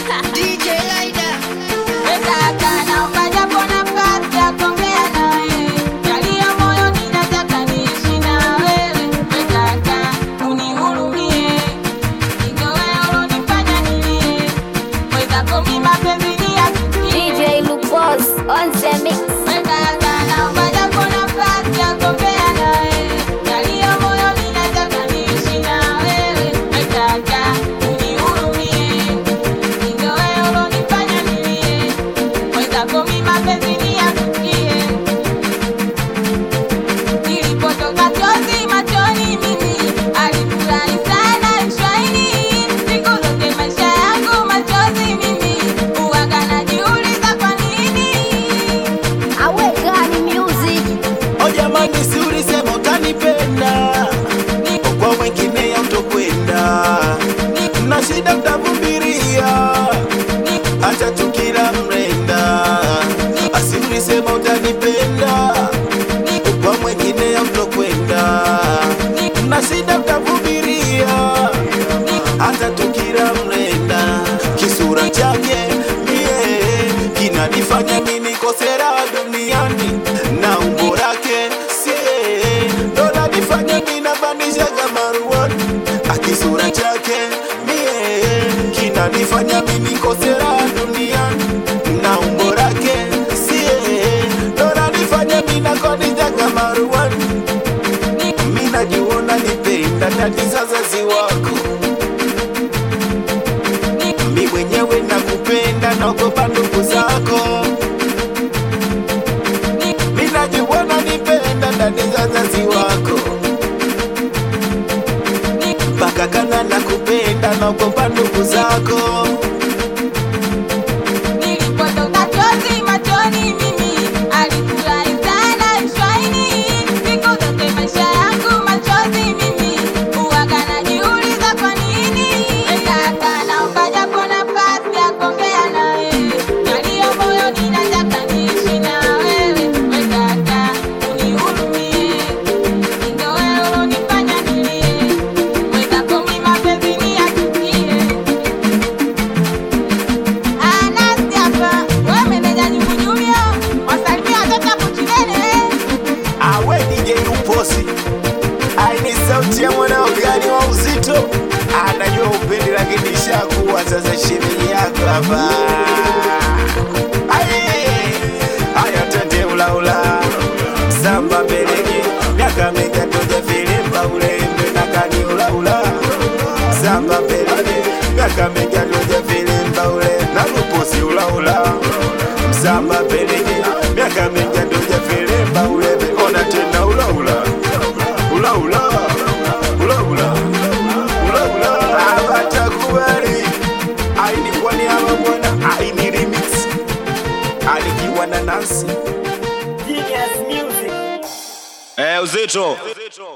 DJ Laida. Nataka naomba japo nafasi ya kuongea nawe. Yaliyo moyoni nataka niishi na wewe. Nataka unihurumie. Ndio wewe ulonifanya nilie. Mwenzako mimi mapenzi ni ya kiki. DJ Lupos on the mix. Nataka naomba japo nafasi ya kuongea nawe. Yaliyo moyoni nataka niishi na wewe. Nataka unihurumie. Ndio wewe ulonifanya nilie. Mwenzako mimi mapenzi ni ya kiki. Nilipotoka chozi machoni mimi alifurahi sana Shwaini. Siku zote maisha yangu machozi mimi huwaga najiuliza kwa nini. Awekani music. Oh jamani, si ulisema utanipenda, kwa mwingine hautokwenda, na shida utavumilia, acha tukila mrenda. Asi ulisema utanipenda, kwa mwingine hautokwenda, na shida utavumilia, acha tukila mrenda. Kisura chake mie kinanifanya mimi nikose raha duniani, na umbo lake sie ndo lanifanya mimi nabandisha kama ruani. Akisura chake mie kinanifanya mimi nikose raha duniani, na umbo lake sie ndo lanifanya mimi nakondisha kama ruani. Mimi najiona nipenda tatizo wazazi wako, mimi mwenyewe nakupenda, naogopa ndugu zako. Mimi najiona nipenda ndani za wazazi wako, mpaka kana nakupenda, naogopa ndugu zako. Nilipotoka chozi machoni mimi alifurahi sana Shwaini. Siku zote maisha yangu machozi mimi huwaga najiuliza kwa nini. Nataka naomba japo nafasi ya kuongea nawe. Yaliyo moyoni nataka niishi na wewe. Nataka unihurumie. Ndio wewe ulonifanya nilie. Mwenzako mimi mapenzi ni ya kiki. Anasi hapa, wewe meneja nyumbu Julio, wasalimia watoto hapo Chidele. Awe DJ Luposi, aini sauti ya mwanao gani wa uzito, anajua upendi lakini shakuwa sasa shemeji yako hapa. Aya tete ula ula samba belege, miaka mingi toja filimba ulembe na kani ula ula samba belege, miaka mingi toja filimba ule na Luposi ula ula samba belege, miaka mingi toja filimba ulebe. Ona tena ula ula ula ula ula ula ula ula abatakubali. Aini kwa niaba bwana, aini remix alikiwa na Nancy Genius Music. Uzito